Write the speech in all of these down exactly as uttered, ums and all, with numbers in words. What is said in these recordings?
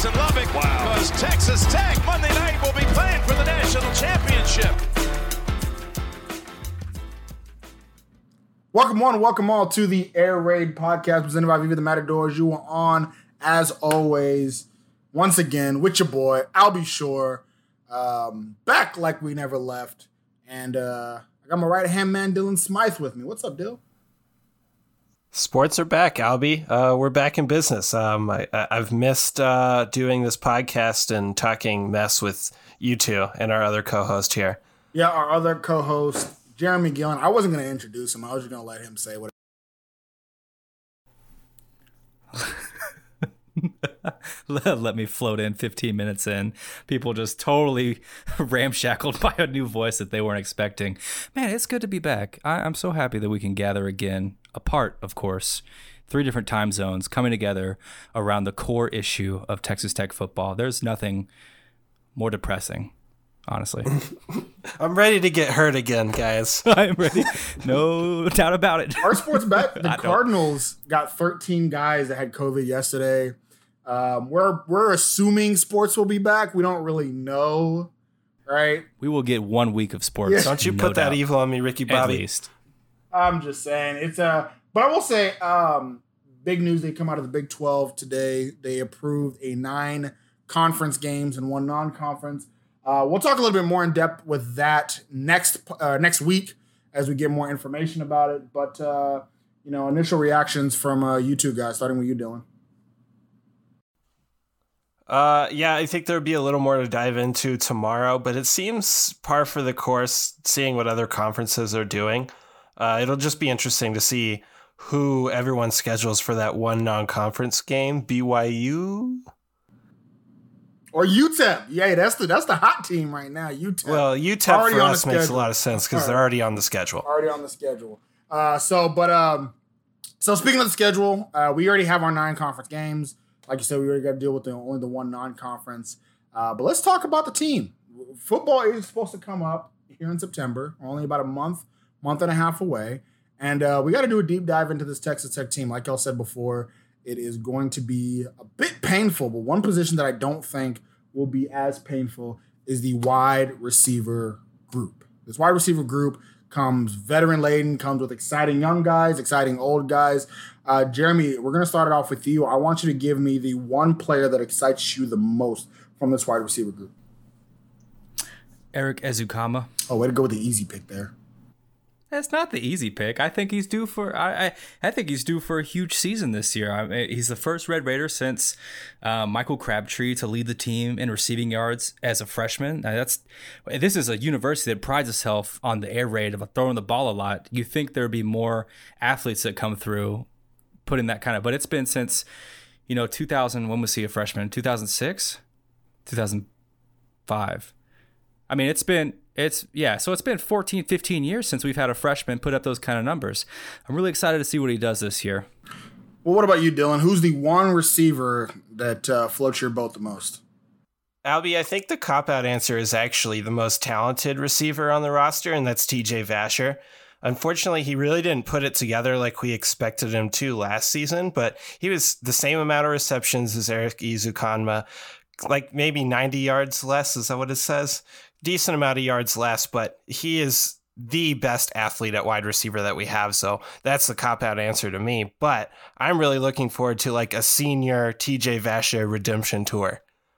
Jackson Lubbock. Wow. Because Texas Tech Monday night will be playing for the national championship. Welcome one, welcome all to the Air Raid podcast presented by Viva the Matadors. You are on, as always, once again, with your boy, Albie Shore, um, back like we never left. And uh, I got my right-hand man, Dylan Smythe, with me. What's up, Dill? Sports are back, Albie. Uh, we're back in business. Um, I, I've missed uh, doing this podcast and talking mess with you two and our other co-host here. Yeah, our other co-host, Jeremy Gillen. I wasn't going to introduce him. I was just going to let him say what. Let me float in fifteen minutes in. People just totally ramshackled by a new voice that they weren't expecting. Man, it's good to be back. I, I'm so happy that we can gather again, apart, of course, three different time zones coming together around the core issue of Texas Tech football. There's nothing more depressing, honestly. I'm ready to get hurt again, guys. I'm ready. No doubt about it. Our sports bet, the Cardinals got thirteen guys that had COVID yesterday. Um, we're we're assuming sports will be back. We don't really know, right? We will get one week of sports. Yeah. Don't you no put doubt. that evil on me, Ricky Bobby. At least. I'm just saying it's a. But I will say, um, big news. They come out of the Big twelve today. They approved a nine conference games and one non-conference. Uh, we'll talk a little bit more in depth with that next uh, next week as we get more information about it. But uh, you know, initial reactions from uh, you two guys, starting with you, Dylan. Uh, yeah, I think there'll be a little more to dive into tomorrow, but it seems par for the course seeing what other conferences are doing. Uh, it'll just be interesting to see who everyone schedules for that one non-conference game. B Y U? Or U T E P. Yeah, that's the that's the hot team right now, U T E P. Well, U T E P Already for on the us makes a schedule. lot of sense because they're already on the schedule. Already on the schedule. Uh, so, but um, so speaking of the schedule, uh, we already have our nine conference games. Like you said, we already got to deal with the, only the one non-conference. Uh, but let's talk about the team. Football is supposed to come up here in September. We're only about a month, month and a half away. And uh, we got to do a deep dive into this Texas Tech team. Like y'all said before, it is going to be a bit painful. But one position that I don't think will be as painful is the wide receiver group. This wide receiver group comes veteran laden, comes with exciting young guys, exciting old guys. Uh, Jeremy, we're going to start it off with you. I want you to give me the one player that excites you the most from this wide receiver group. Eric Ezukanma. Oh, way to go with the easy pick there. That's not the easy pick. I think he's due for. I, I, I think he's due for a huge season this year. I mean, he's the first Red Raider since uh, Michael Crabtree to lead the team in receiving yards as a freshman. Now that's this is a university that prides itself on the air raid of throwing the ball a lot. You think there'd be more athletes that come through, putting that kind of. But it's been since, you know, two thousand. When was he a freshman? two thousand six, two thousand five. I mean, it's been. It's yeah, so it's been fourteen, fifteen years since we've had a freshman put up those kind of numbers. I'm really excited to see what he does this year. Well, what about you, Dylan? Who's the one receiver that uh, floats your boat the most? Albie, I think the cop-out answer is actually the most talented receiver on the roster, and that's T J Vasher. Unfortunately, he really didn't put it together like we expected him to last season, but he was the same amount of receptions as Eric Ezukanma, like maybe ninety yards less. Is that what it says? Decent amount of yards less, but he is the best athlete at wide receiver that we have. So that's the cop-out answer to me. But I'm really looking forward to like a senior T J Vasher redemption tour.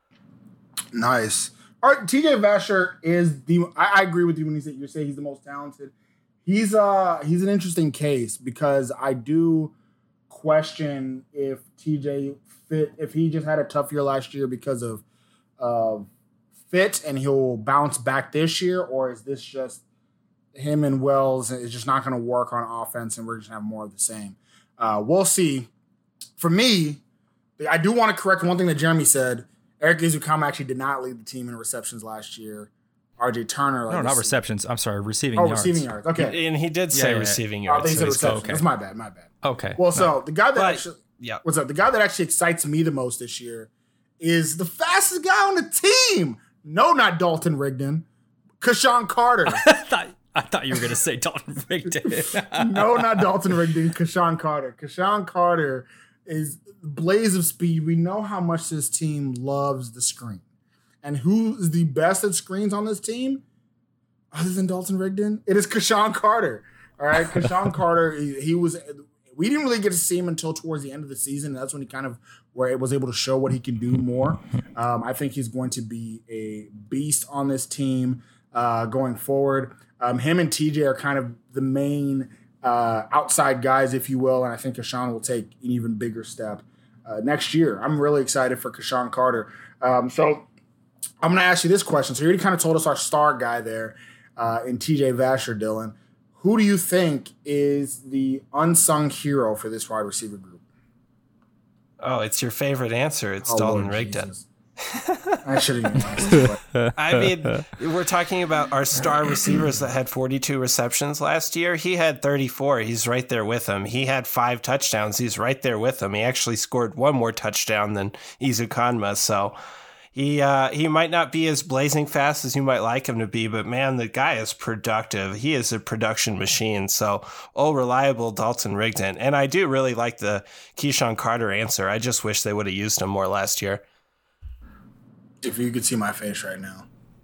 Nice. All right, T J Vasher is the. I, I agree with you when you say you say he's the most talented. He's uh he's an interesting case because I do question if T J fit if he just had a tough year last year because of of. Uh, fit and he'll bounce back this year, or is this just him and Wells is just not going to work on offense and we're just going to have more of the same? Uh, we'll see. For me, I do want to correct one thing that Jeremy said. Eric Ezukanma actually did not lead the team in receptions last year. R J Turner. Like no, not receptions. I'm sorry, receiving oh, yards. receiving yards. Okay. And he did say yeah, yeah, receiving Yeah. yards. Oh, they so said he's- receptions. okay. That's my bad. My bad. Okay. Well, no. so the guy that But, actually, yeah. what's up? The guy that actually excites me the most this year is the fastest guy on the team. No, not Dalton Rigdon. Kashawn Carter. I thought I thought you were going to say Dalton Rigdon. No, not Dalton Rigdon. Kashawn Carter. Kashawn Carter is blaze of speed. We know how much this team loves the screen. And who is the best at screens on this team? Other than Dalton Rigdon? It is Keshawn Carter. All right, Keshawn Carter, he, he was – we didn't really get to see him until towards the end of the season. That's when he kind of where it was able to show what he can do more. Um, I think he's going to be a beast on this team uh, going forward. Um, him and T J are kind of the main uh, outside guys, if you will, and I think Keshawn will take an even bigger step uh, next year. I'm really excited for Keshawn Carter. Um, so I'm going to ask you this question. So you already kind of told us our star guy there uh, in T J Vasher, Dylan. Who do you think is the unsung hero for this wide receiver group? Oh, it's your favorite answer. It's oh, Dalton Lord Rigdon. Jesus. I should have even asked this, but I mean, we're talking about our star receivers that had forty-two receptions last year. He had thirty-four. He's right there with him. He had five touchdowns. He's right there with him. He actually scored one more touchdown than Izukanma. So he uh, he might not be as blazing fast as you might like him to be, but man, the guy is productive. He is a production machine. So, oh, reliable Dalton Rigdon. And I do really like the Keshawn Carter answer. I just wish they would have used him more last year. If you could see my face right now.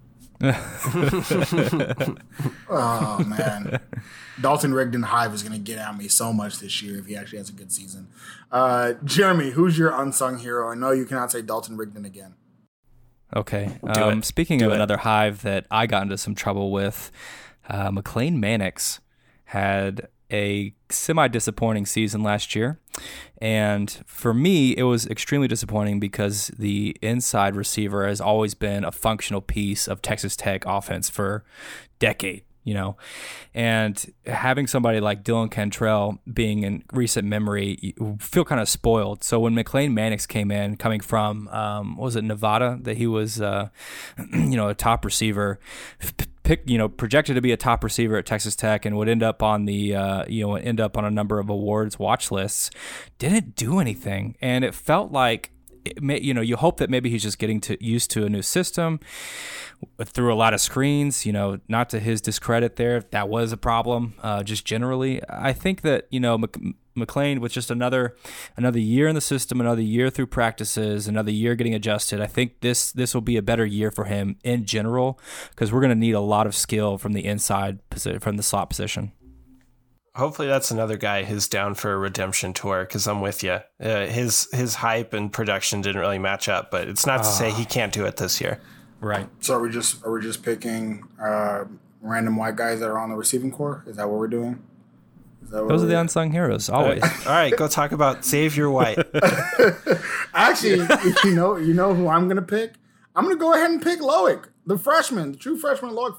Oh, man. Dalton Rigdon Hive is going to get at me so much this year if he actually has a good season. Uh, Jeremy, who's your unsung hero? I know you cannot say Dalton Rigdon again. Okay. Um, speaking Do of it. another Hive that I got into some trouble with, uh, McLean Mannix had a semi-disappointing season last year. And for me, it was extremely disappointing because the inside receiver has always been a functional piece of Texas Tech offense for a decade, you know. And having somebody like Dylan Cantrell being in recent memory, you feel kind of spoiled. So when McLean Mannix came in, coming from, um, what was it, Nevada, that he was, uh, you know, a top receiver, pick, you know, projected to be a top receiver at Texas Tech and would end up on the, uh, you know, end up on a number of awards watch lists, didn't do anything. And it felt like, it may, you know, you hope that maybe he's just getting to used to a new system through a lot of screens, you know, not to his discredit there. That was a problem, uh, just generally. I think that, you know, Mc, McLean with just another another year in the system, another year through practices, another year getting adjusted. I think this this will be a better year for him in general because we're going to need a lot of skill from the inside position, from the slot position. Hopefully that's another guy who's down for a redemption tour because I'm with you. Uh, his his hype and production didn't really match up, but it's not to say he can't do it this year. Right. So are we just are we just picking uh, random white guys that are on the receiving corps? Is that what we're doing? Is that what Those are we're the unsung heroes, always. All right, go talk about Xavier White. Actually, you know, you know who I'm gonna pick? I'm gonna go ahead and pick Loic, the freshman, the true freshman, Loic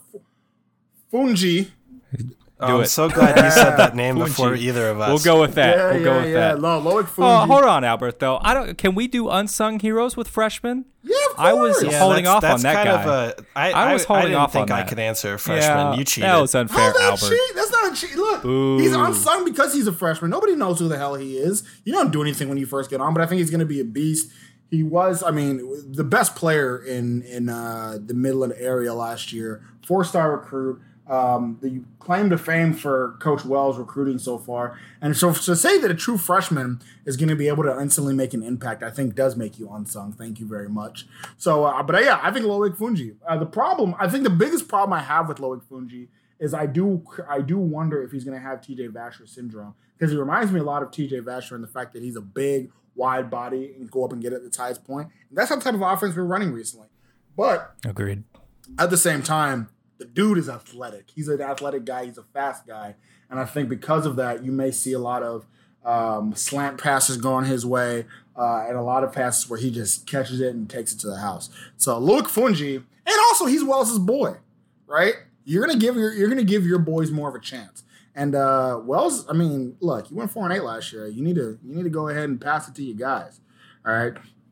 Fungi. Oh, I'm it. so glad you said that name before either of us. We'll go with that. Yeah, we'll yeah, go with yeah. that. No, Loic Fungi. Oh, hold on, Albert. Though I don't. Can we do unsung heroes with freshmen? Yeah, of I was course. Yeah, holding that's- off that's on that kind guy. Of a, I, I was I, holding I didn't off think on I that. could answer freshman. Yeah, You cheated. that was unfair, How's that Albert. cheat? That's not a cheat. Look, Boo. he's unsung because he's a freshman. Nobody knows who the hell he is. You don't do anything when you first get on, but I think he's going to be a beast. He was, I mean, the best player in in uh, the Midland area last year. Four-star recruit. Um, the claim to fame for Coach Wells recruiting so far. And so to say that a true freshman is going to be able to instantly make an impact, I think does make you unsung. Thank you very much. So, uh, but uh, yeah, I think Loic Fungi. Uh, the problem, I think the biggest problem I have with Loic Fungi is I do I do wonder if he's going to have T J Vasher syndrome because he reminds me a lot of T J Vasher in the fact that he's a big, wide body and go up and get it at the highest point. And that's the type of offense we're running recently. But Agreed. at the same time, the dude is athletic. He's an athletic guy. He's a fast guy. And I think because of that, you may see a lot of um, slant passes going his way uh, and a lot of passes where he just catches it and takes it to the house. So Loic Fungi, and also he's Wells' boy, right? You're gonna give your you're gonna give your boys more of a chance. And uh, Wells, I mean, look, you went four and eight last year. You need to you need to go ahead and pass it to your guys. All right.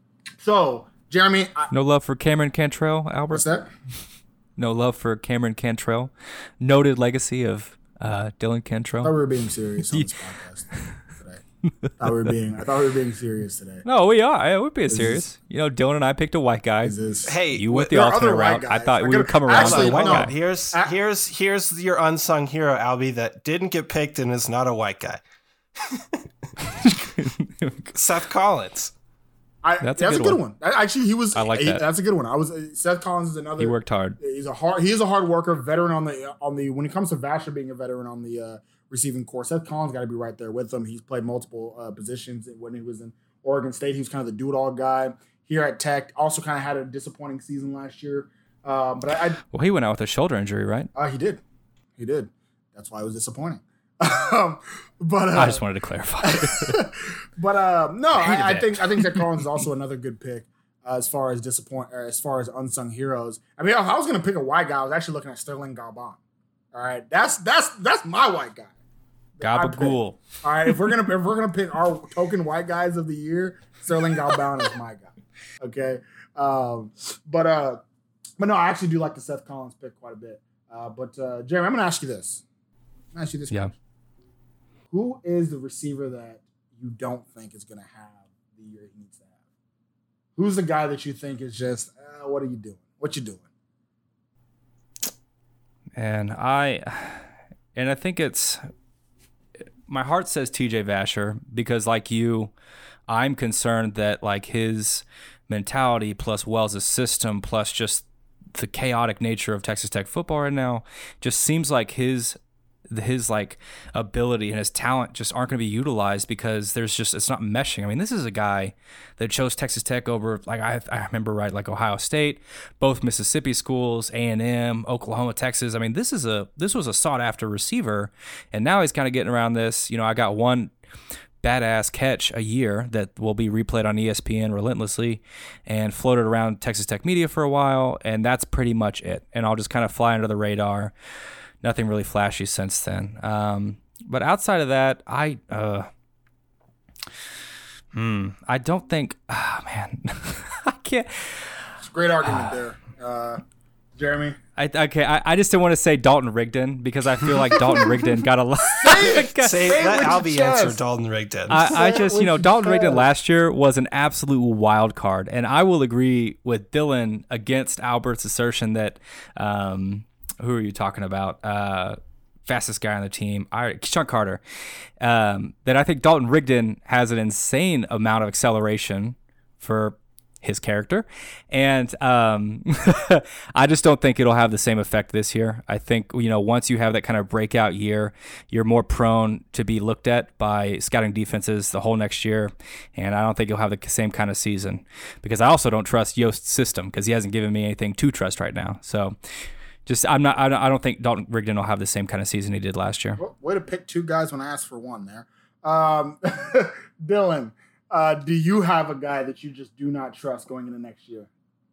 So Jeremy, I, No love for Cameron Cantrell, Albert. what's that? No love for Cameron Cantrell. Noted legacy of uh, Dylan I thought Cantrell. we were being serious on this podcast today. I thought we were being I thought we were being serious today. No, we are. I would be Is serious. this- You know, Dylan and I picked a white guy. Is this Hey, You wh- went the there are alternate other white route. I guys. thought We're we would gonna- come around actually, to the white no. guy. Here's Uh, here's here's your unsung hero, Albie, that didn't get picked and is not a white guy. Seth Collins. I, That's that's, a a good good one. one. Actually, he was. I like he- that. That's a good one. I was. Seth Collins is another. He worked hard. He's a hard. He is a hard worker, veteran on the on the. When it comes to Vasher being a veteran on the uh, receiving corps, Seth Collins got to be right there with him. He's played multiple uh, positions when he was in Oregon State. He was kind of the do-it-all guy. Here at Tech, also kind of had a disappointing season last year. Um, but I, I Well, he went out with a shoulder injury, right? uh, he did, he did. That's why it was disappointing. um, but uh, I just wanted to clarify. But uh, no, Hated I, I that. think I think Seth Collins is also another good pick uh, as far as disappoint or as far as unsung heroes. I mean, if I was going to pick a white guy, I was actually looking at Sterling Galban. All right, that's that's that's my white guy. Gabagool. All right, if we're gonna if we're gonna pick our token white guys of the year, Sterling Galban is my guy. Okay, um, but uh, but no, I actually do like the Seth Collins pick quite a bit. Uh, but uh, Jeremy, I'm gonna ask you this. I'm gonna ask you this. Yeah. question. Who is the receiver that you don't think is going to have the year he needs to have? Who's the guy that you think is just, uh, what are you doing? What you doing? And I, and I think it's, my heart says T J Vasher because, like you, I'm concerned that like his mentality plus Wells' system plus just the chaotic nature of Texas Tech football right now just seems like his his like ability and his talent just aren't going to be utilized because there's just it's not meshing. I mean, this is a guy that chose Texas Tech over like I I remember right like Ohio State, both Mississippi schools, A and M, Oklahoma, Texas. I mean, this is a this was a sought after receiver, and now he's kind of getting around this. You know, I got one badass catch a year that will be replayed on E S P N relentlessly and floated around Texas Tech media for a while, and that's pretty much it. And I'll just kind of fly under the radar. Nothing really flashy since then. Um, but outside of that, I uh, hmm, I don't think. Oh, man, I can't. It's a great argument there. Uh, Jeremy? I, okay, I, I just didn't want to say Dalton Rigdon because I feel like Dalton Rigdon got a lot. Say Say it that with your Albie answer chest. Dalton Rigdon. I, I Say it just, with you know, your Dalton Rigdon chest. last year was an absolute wild card. And I will agree with Dylan against Albert's assertion that, um, who are you talking about? Uh, fastest guy on the team, I, Keyshawn Carter. Um, that I think Dalton Rigdon has an insane amount of acceleration for his character. And um, I just don't think it'll have the same effect this year. I think, you know, once you have that kind of breakout year, you're more prone to be looked at by scouting defenses the whole next year. And I don't think you'll have the same kind of season because I also don't trust Yost's system because he hasn't given me anything to trust right now. So just, I'm not, I don't, I don't think Dalton Rigdon will have the same kind of season he did last year. Well, way to pick two guys when I asked for one there. Um, Dylan, uh, do you have a guy that you just do not trust going into next year?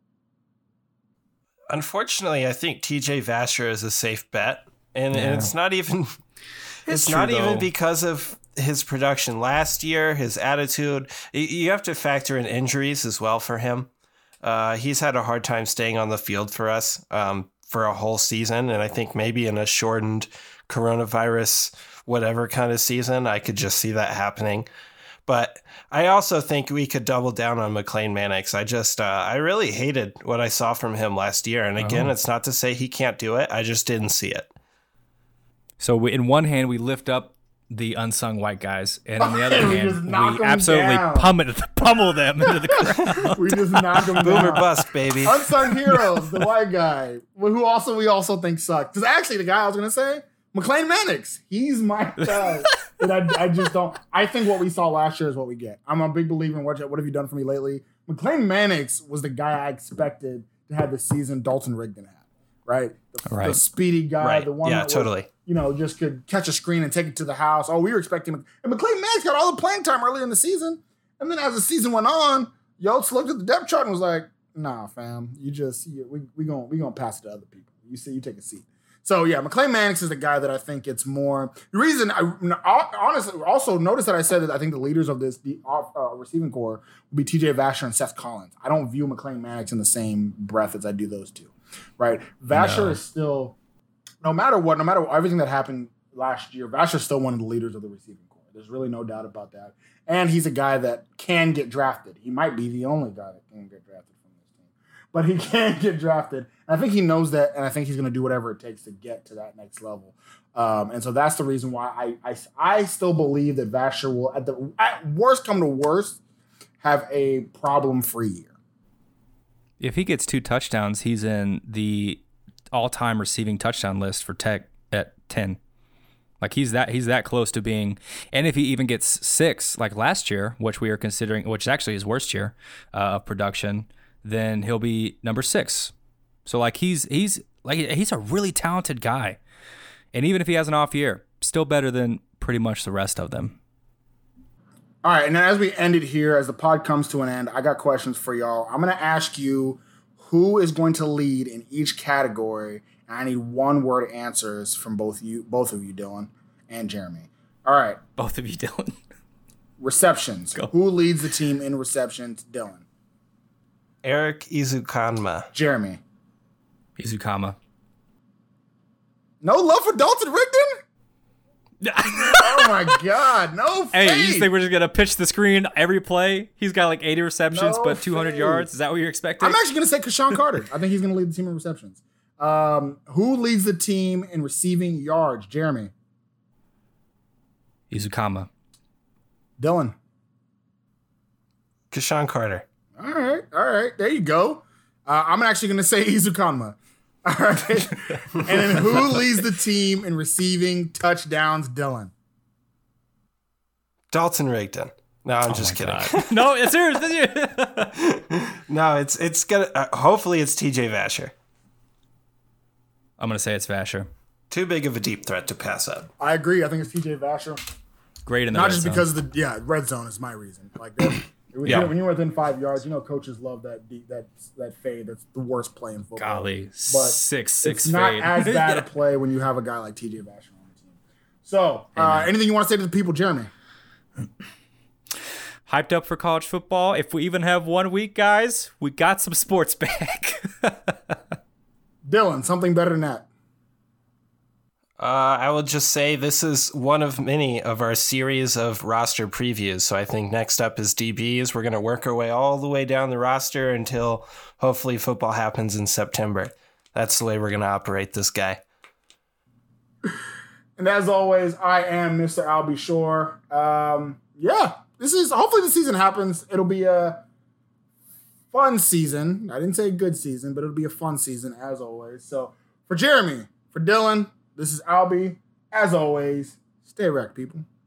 Unfortunately, I think T J Vasher is a safe bet, and, Yeah. and it's not even it's, true, not even though. because of his production last year, his attitude. Y- You have to factor in injuries as well for him. Uh, he's had a hard time staying on the field for us um, for a whole season, and I think maybe in a shortened coronavirus whatever kind of season, I could just see that happening. But I also think we could double down on McLean Mannix. I just, uh, I really hated what I saw from him last year. And again, Oh. it's not to say he can't do it. I just didn't see it. So we, in one hand, we lift up the unsung white guys, and on the other We hand, just knock we them absolutely down. pummel, pummel them into the ground. We just knock him Boomer down. bust, baby. Unsung heroes, the white guy, who also we also think sucked. Because actually, the guy I was gonna say, McLean Mannix, he's my guy. And I, I just don't. I think what we saw last year is what we get. I'm a big believer in what, what have you done for me lately. McLean Mannix was the guy I expected to have the season Dalton Rigdon had, right? The, Right. the speedy guy, Right. the one Yeah, that was, totally. you know, just could catch a screen and take it to the house. Oh, we were expecting him. And McLean Mannix got all the playing time earlier in the season. And then as the season went on, Yotes looked at the depth chart and was like, nah, fam, you just, you, we we gonna, we gonna pass it to other people. You see, you take a seat. So, yeah, McLean Mannix is the guy that I think it's more. The reason I honestly also notice that I said that I think the leaders of this the off, uh, receiving core will be T J Vasher and Seth Collins. I don't view McLean Mannix in the same breath as I do those two, right? Vasher No. is still, no matter what, no matter everything that happened last year, Vasher is still one of the leaders of the receiving core. There's really no doubt about that. And he's a guy that can get drafted. He might be the only guy that can get drafted from this team. But he can get drafted. And I think he knows that, and I think he's going to do whatever it takes to get to that next level. Um, and so that's the reason why I, I I still believe that Vasher will, at the at worst come to worst, have a problem-free year. If he gets two touchdowns, he's in the all-time receiving touchdown list for Tech at ten. Like he's that he's that close to being, and if he even gets six like last year, which we are considering, which is actually his worst year uh, of production, then he'll be number six. So like he's he's like he's a really talented guy. And even if he has an off year, still better than pretty much the rest of them. All right, and then as we end it here, as the pod comes to an end, I got questions for y'all. I'm going to ask you who is going to lead in each category, and I need one-word answers from both you, both of you, Dylan and Jeremy. All right. Both of you, Dylan. Receptions. Go. Who leads the team in receptions? Dylan. Eric Izukanma. Jeremy. Izukama. No love for Dalton Rigdon? Oh my God, no faith. Hey, you think we're just going to pitch the screen every play? He's got like eighty receptions, No but two hundred faith. yards. Is that what you're expecting? I'm actually going to say Kashawn Carter. I think he's going to lead the team in receptions. Um, who leads the team in receiving yards? Jeremy. Izukama. Dylan. Kashawn Carter. All right, all right, there you go. Uh, I'm actually going to say Izukanma. All right. And then who leads the team in receiving touchdowns? Dylan. Dalton Rigdon. No, I'm just kidding. No, it's serious. No, it's it's gonna. Uh, hopefully, it's T J Vasher. I'm going to say it's Vasher. Too big of a deep threat to pass up. I agree. I think it's T J Vasher. Great in the Not red just zone. because of the yeah red zone is my reason. Like that, when, Yeah. you're, when you're within five yards, you know coaches love that deep, that that fade. That's the worst play in football. Golly, But six six it's not fade. as bad a play when you have a guy like T J Vasher on the team. So, uh, anything you want to say to the people, Jeremy? Hyped up for college football. If we even have one week, guys, we got some sports back. Dylan, something better than that. Uh, I will just say this is one of many of our series of roster previews. So I think next up is D Bs. We're going to work our way all the way down the roster until hopefully football happens in September. That's the way we're going to operate this guy. And as always, I am Mister Albie Shore. Um, yeah, this is hopefully the season happens. It'll be a fun season. I didn't say a good season, but it'll be a fun season as always. So for Jeremy, for Dylan, this is Albie. As always, stay wrecked, people.